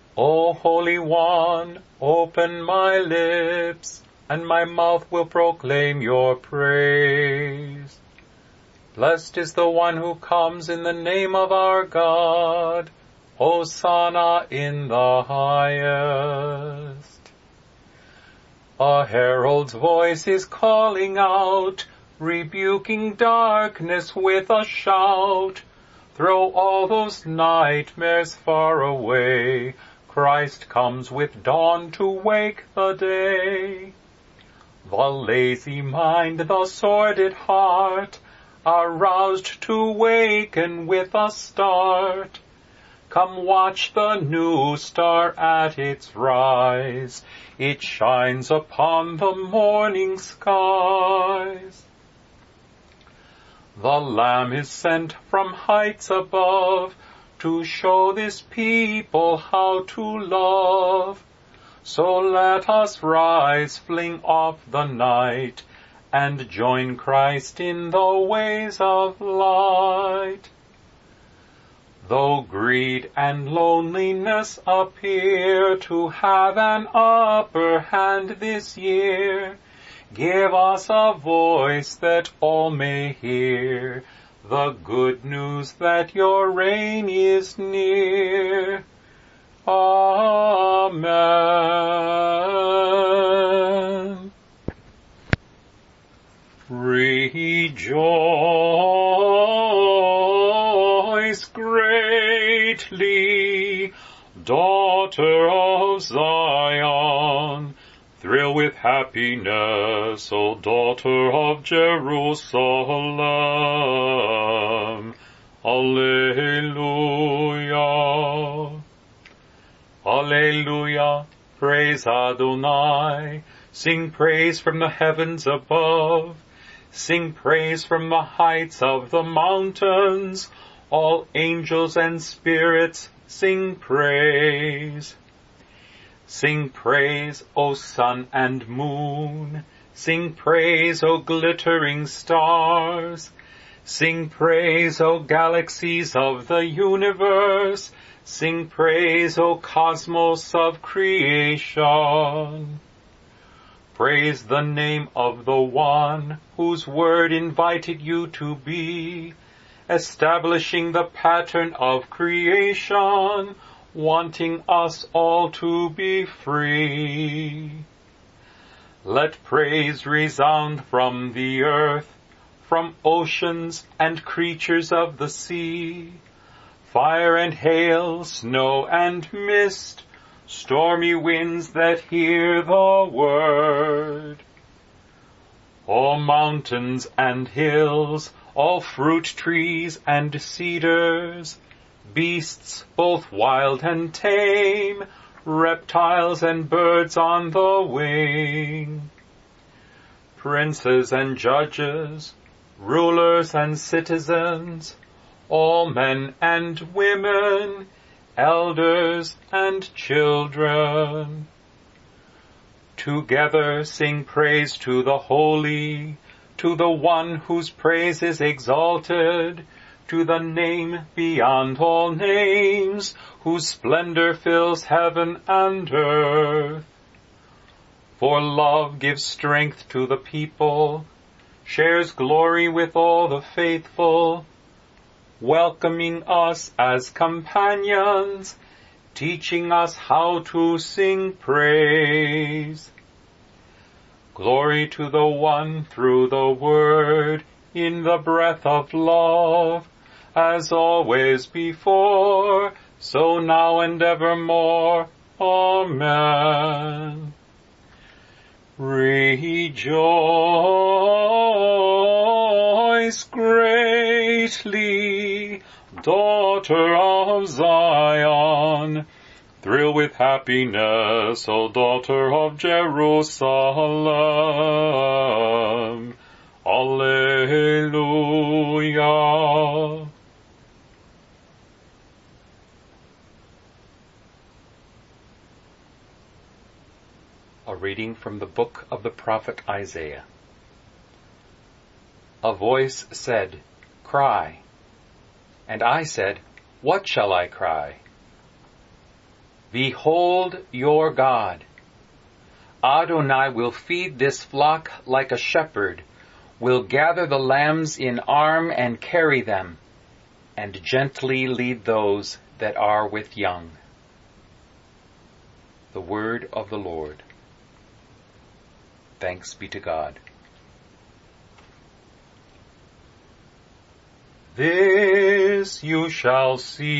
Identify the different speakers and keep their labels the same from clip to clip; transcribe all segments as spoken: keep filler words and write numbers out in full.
Speaker 1: O Holy One, open my lips, and my mouth will proclaim your praise. Blessed is the one who comes in the name of our God. Hosanna in the highest. A herald's voice is calling out, rebuking darkness with a shout. Throw all those nightmares far away. Christ comes with dawn to wake the day. The lazy mind, the sordid heart, are roused to waken with a start. Come watch the new star at its rise. It shines upon the morning skies. The Lamb is sent from heights above to show this people how to love. So let us rise, fling off the night, and join Christ in the ways of light. Though greed and loneliness appear to have an upper hand this year, give us a voice that all may hear, the good news that your reign is near. Amen. Rejoice greatly, daughter of Zion. Thrill with happiness, O daughter of Jerusalem. Alleluia. Alleluia. Praise Adonai. Sing praise from the heavens above. Sing praise from the heights of the mountains. All angels and spirits sing praise. Sing praise, O sun and moon. Sing praise, O glittering stars. Sing praise, O galaxies of the universe. Sing praise, O cosmos of creation. Praise the name of the one whose word invited you to be, establishing the pattern of creation, wanting us all to be free. Let praise resound from the earth, from oceans and creatures of the sea, fire and hail, snow and mist, stormy winds that hear the word. All mountains and hills, all fruit trees and cedars, beasts both wild and tame, reptiles and birds on the wing, princes and judges, rulers and citizens, all men and women, elders and children. Together sing praise to the Holy, to the one whose praise is exalted, to the name beyond all names, whose splendor fills heaven and earth. For love gives strength to the people, shares glory with all the faithful, welcoming us as companions, teaching us how to sing praise. Glory to the one through the word, in the breath of love, as always before, so now and evermore. Amen. Rejoice greatly, daughter of Zion. Thrill with happiness, O daughter of Jerusalem. Alleluia. A reading from the book of the prophet Isaiah. A voice said, "Cry." And I said, "What shall I cry?" Behold your God. Adonai will feed this flock like a shepherd, will gather the lambs in arm and carry them, and gently lead those that are with young. The word of the Lord. Thanks be to God. This you shall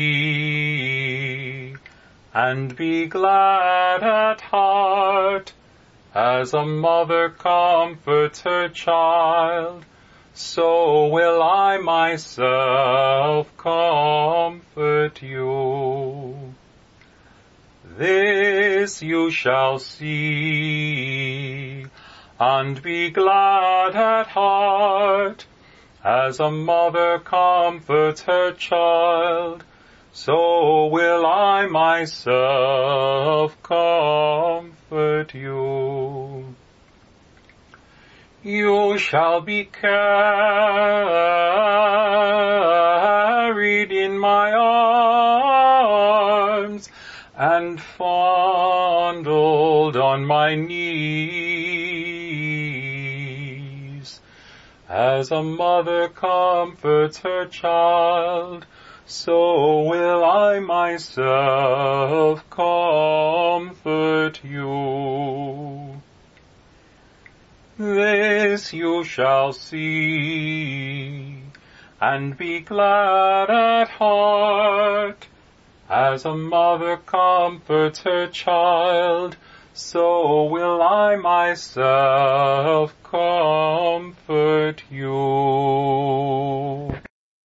Speaker 1: see, and be glad at heart, as a mother comforts her child, so will I myself comfort you. This you shall see, and be glad at heart, as a mother comforts her child, so will I myself comfort you. You shall be carried in my arms, and fondled on my knees. As a mother comforts her child, so will I myself comfort you. This you shall see, and be glad at heart, as a mother comforts her child, so will I myself comfort you.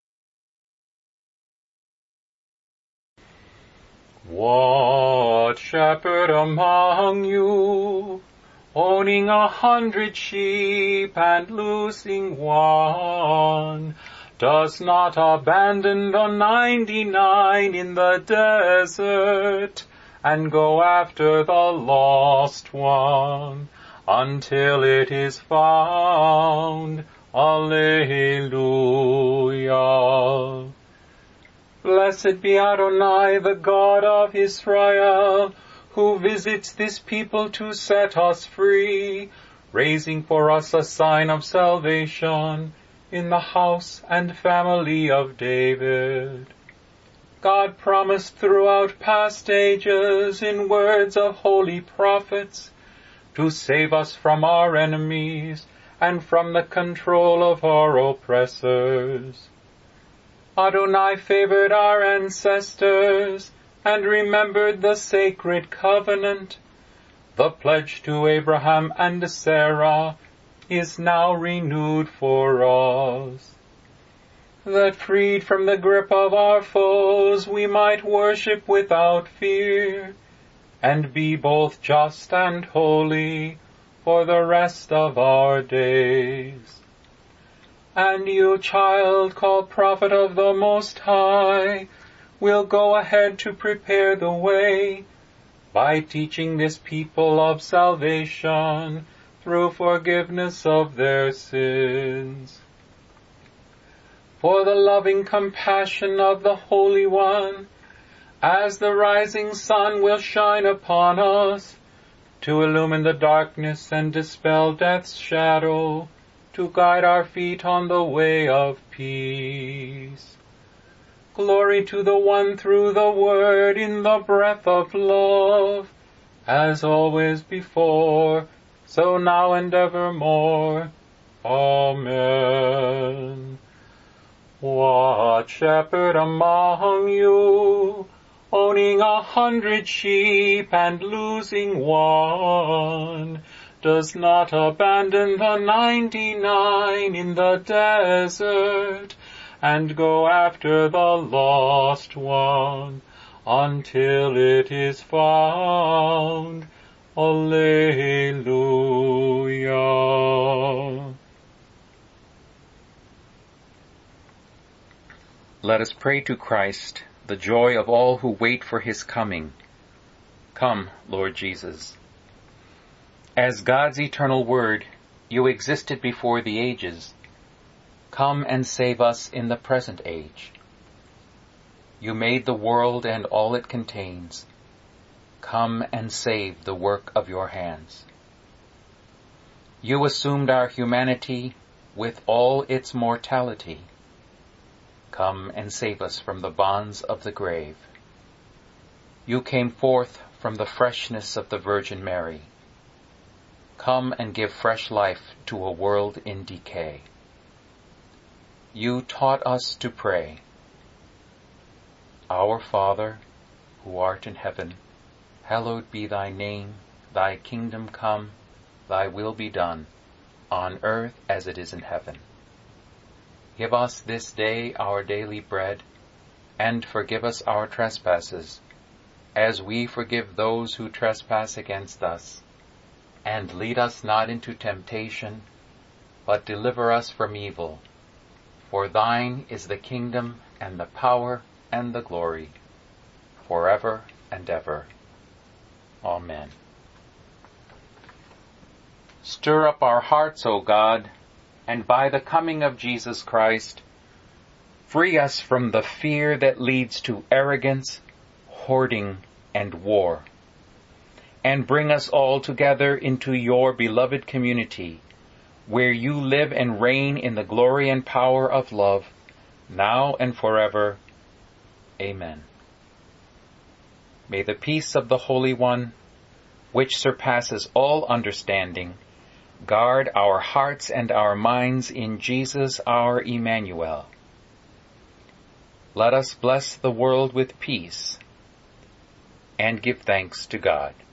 Speaker 1: What shepherd among you, owning a hundred sheep and losing one, does not abandon the ninety-nine in the desert and go after the lost one until it is found? Alleluia. Blessed be Adonai, the God of Israel, who visits this people to set us free, raising for us a sign of salvation in the house and family of David. God promised throughout past ages in words of holy prophets to save us from our enemies and from the control of our oppressors. Adonai favored our ancestors and remembered the sacred covenant. The pledge to Abraham and Sarah is now renewed for us, that freed from the grip of our foes we might worship without fear, and be both just and holy for the rest of our days. And you, child, called prophet of the Most High, will go ahead to prepare the way by teaching this people of salvation through forgiveness of their sins. For the loving compassion of the Holy One, as the rising sun will shine upon us, to illumine the darkness and dispel death's shadow, to guide our feet on the way of peace. Glory to the One through the Word in the breath of love, as always before, so now and evermore. Amen. What shepherd among you, owning a hundred sheep and losing one, does not abandon the ninety-nine in the desert and go after the lost one until it is found? Alleluia. Let us pray to Christ, the joy of all who wait for his coming. Come, Lord Jesus. As God's eternal word, you existed before the ages. Come and save us in the present age. You made the world and all it contains. come and save the work of your hands. You assumed our humanity with all its mortality. Come and save us from the bonds of the grave. You came forth from the freshness of the Virgin Mary. Come and give fresh life to a world in decay. You taught us to pray. Our Father, who art in heaven, hallowed be thy name. Thy kingdom come, thy will be done, on earth as it is in heaven. Give us this day our daily bread, and forgive us our trespasses, as we forgive those who trespass against us. And lead us not into temptation, but deliver us from evil. For thine is the kingdom, and the power, and the glory, forever and ever. Amen. Stir up our hearts, O God, and by the coming of Jesus Christ, free us from the fear that leads to arrogance, hoarding, and war, and bring us all together into your beloved community, where you live and reign in the glory and power of love, now and forever. Amen. May the peace of the Holy One, which surpasses all understanding, guard our hearts and our minds in Jesus our Emmanuel. Let us bless the world with peace and give thanks to God.